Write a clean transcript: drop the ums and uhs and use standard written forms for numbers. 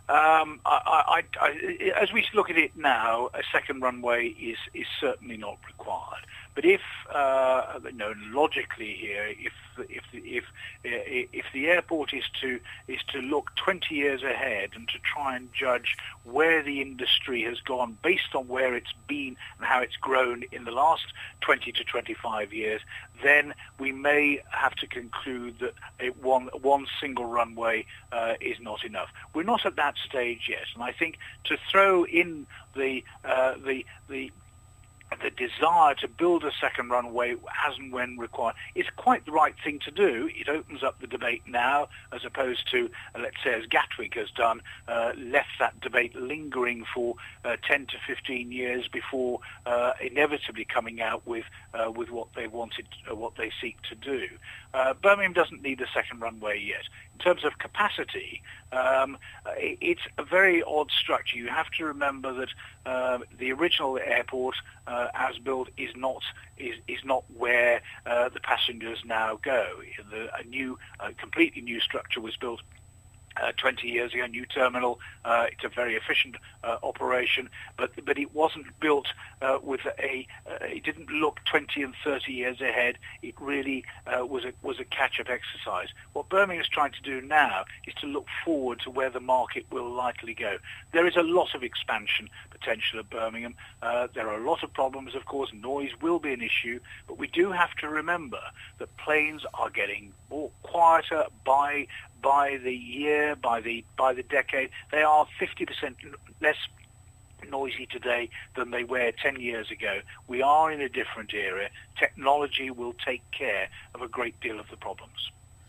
As we look at it now, a second runway is certainly not required. But if logically here, if the airport is to look 20 years ahead and to try and judge where the industry has gone based on where it's been and how it's grown in the last 20 to 25 years, then we may have to conclude that one single runway is not enough. We're not at that stage yet, and I think to throw in the desire to build a second runway as and when required is quite the right thing to do. It opens up the debate now, as opposed to, let's say, as Gatwick has done, left that debate lingering for 10 to 15 years before inevitably coming out with what they wanted, what they seek to do. Birmingham doesn't need a second runway yet. In terms of capacity, it's a very odd structure. You have to remember that the original airport, as built, is not where the passengers now go. A completely new structure was built 20 years ago, new terminal. It's a very efficient operation, but it wasn't built with it didn't look 20 and 30 years ahead. It really was a catch-up exercise. What Birmingham is trying to do now is to look forward to where the market will likely go. There is a lot of expansion potential at Birmingham. There are a lot of problems, of course. Noise will be an issue, but we do have to remember that planes are getting more quieter by the year, by the decade. They are 50% less noisy today than they were 10 years ago. We are in a different era. Technology will take care of a great deal of the problems.